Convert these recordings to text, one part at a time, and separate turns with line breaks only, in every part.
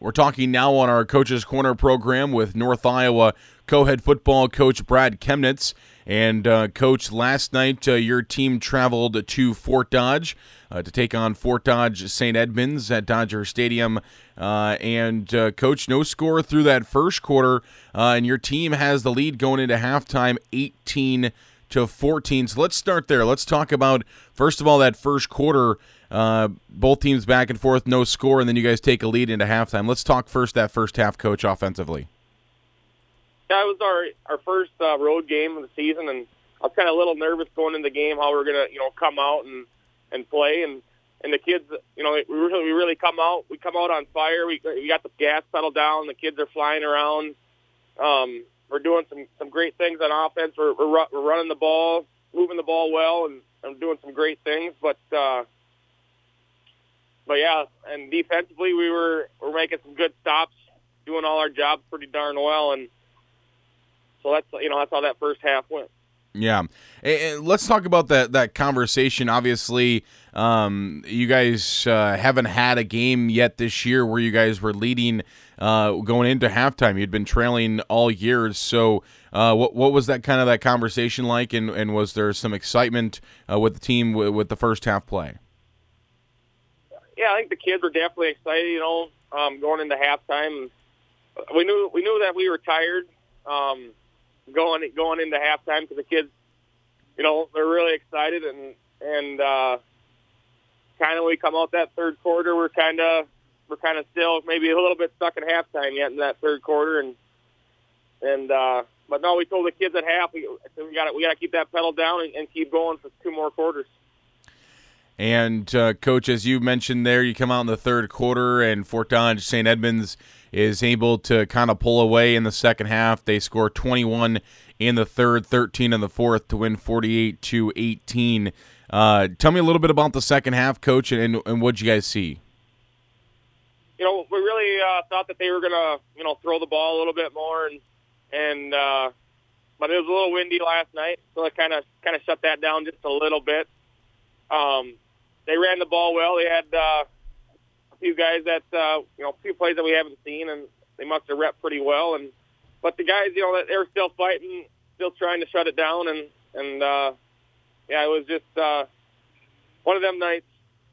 We're talking now on our Coach's Corner program with North Iowa co-head football coach Brad Chemnitz. And, Coach, last night your team traveled to Fort Dodge to take on Fort Dodge St. Edmunds at Dodger Stadium. Coach, no score through that first quarter, and your team has the lead going into halftime 18-14. So let's start there. Let's talk about, first of all, that first quarter. Both teams back and forth, no score, and then you guys take a lead into halftime. Let's talk first that first half, Coach, offensively.
Yeah, it was our first road game of the season, and I was kind of a little nervous going into the game how we were going to, come out and play. And the kids, we really come out. We come out on fire. We got the gas pedal down. The kids are flying around. We're doing some great things on offense. We're running the ball, moving the ball well, and doing some great things. But yeah, and defensively we're making some good stops, doing all our jobs pretty darn well, and so that's how that first half went.
Yeah, and let's talk about that conversation. Obviously, you guys haven't had a game yet this year where you guys were leading going into halftime. You'd been trailing all year. So, what was that conversation like, and was there some excitement with the team with the first half play?
Yeah, I think the kids were definitely excited. Going into halftime, we knew that we were tired. Going into halftime because the kids, they're really excited and kind of when we come out that third quarter, we're kind of still maybe a little bit stuck at halftime yet in that third quarter but no, we told the kids at half we got to keep that pedal down and keep going for 2 more quarters.
And, Coach, as you mentioned there, you come out in the third quarter, and Fort Dodge St. Edmunds is able to kind of pull away in the second half. They score 21 in the third, 13 in the fourth to win 48-18. Tell me a little bit about the second half, Coach, and what you guys see.
We really thought that they were going to, throw the ball a little bit more, but it was a little windy last night, so it kind of shut that down just a little bit. They ran the ball well. They had a few guys that a few plays that we haven't seen, and they must have repped pretty well. But the guys, they were still fighting, still trying to shut it down, and yeah, it was just one of them nights.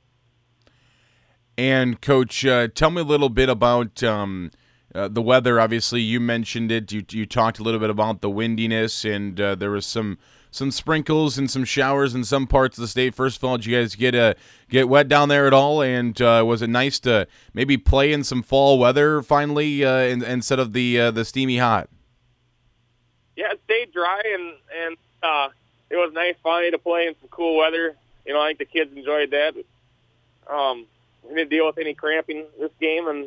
And Coach, tell me a little bit about the weather. Obviously, you mentioned it. You talked a little bit about the windiness, and there was some sprinkles and some showers in some parts of the state. First of all, did you guys get wet down there at all? And was it nice to maybe play in some fall weather finally instead of the steamy hot?
Yeah, it stayed dry, and it was nice finally to play in some cool weather. I think the kids enjoyed that. We didn't deal with any cramping this game, and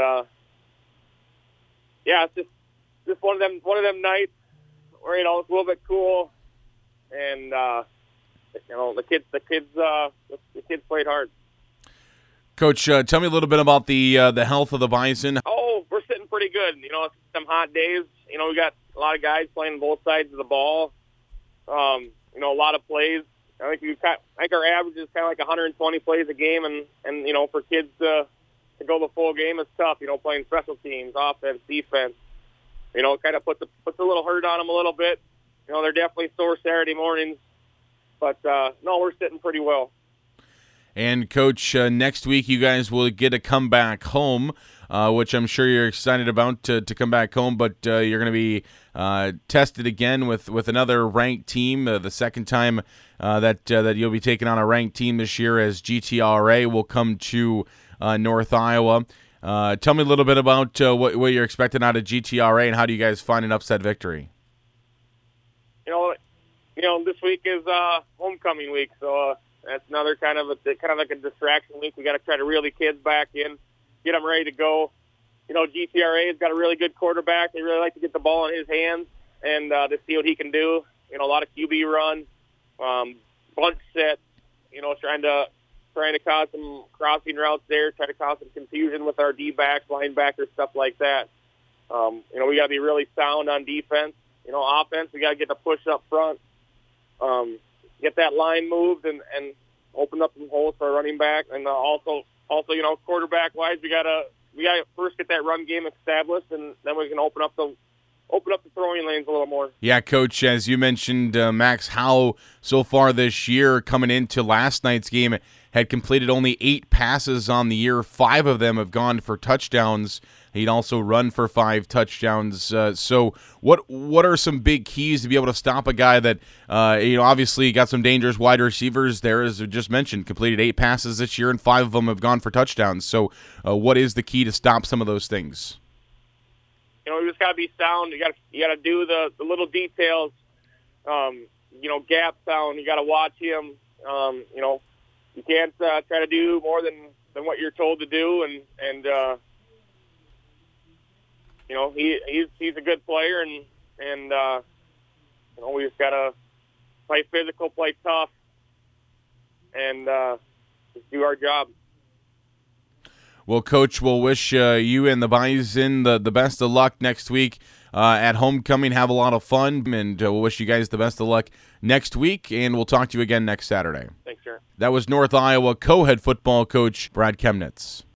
yeah, it's just one of them nights where it's a little bit cool. And the kids played hard.
Coach, tell me a little bit about the health of the Bison.
Oh, we're sitting pretty good. Some hot days. We got a lot of guys playing both sides of the ball. A lot of plays. I think our average is kind of like 120 plays a game, and for kids to go the full game is tough. Playing special teams, offense, defense. Kind of puts a little hurt on them a little bit. They're definitely sore Saturday mornings, but no, we're sitting pretty well.
And, Coach, next week you guys will get to come back home, which I'm sure you're excited about to come back home, but you're going to be tested again with another ranked team, the second time that you'll be taking on a ranked team this year as GTRA will come to North Iowa. Tell me a little bit about what you're expecting out of GTRA and how do you guys find an upset victory?
This week is homecoming week, so that's another kind of like a distraction week. We got to try to reel the kids back in, get them ready to go. GTRA has got a really good quarterback. They really like to get the ball in his hands and to see what he can do. A lot of QB run, bunch sets. Trying to cause some crossing routes there, try to cause some confusion with our D-backs, linebackers, stuff like that. We got to be really sound on defense. Offense, we got to get the push up front, get that line moved, and open up some holes for a running back. And also, quarterback-wise, we got to to first get that run game established, and then we can open up the throwing lanes a little more.
Yeah, Coach, as you mentioned, Max Howe so far this year coming into last night's game had completed only 8 passes on the year. 5 of them have gone for touchdowns. He'd also run for 5 touchdowns. So what are some big keys to be able to stop a guy that, obviously got some dangerous wide receivers there, as I just mentioned, completed 8 passes this year, and 5 of them have gone for touchdowns. So what is the key to stop some of those things?
You just got to be sound. You got to do the little details. Gap sound. You got to watch him. You can't try to do more than what you're told to do, and he's a good player, and we just gotta play physical, play tough, and just do our job.
Well, Coach, we'll wish you and the Bison the best of luck next week at homecoming. Have a lot of fun, and we'll wish you guys the best of luck next week, and we'll talk to you again next Saturday.
Thanks, sir.
That was North Iowa co-head football coach Brad Chemnitz.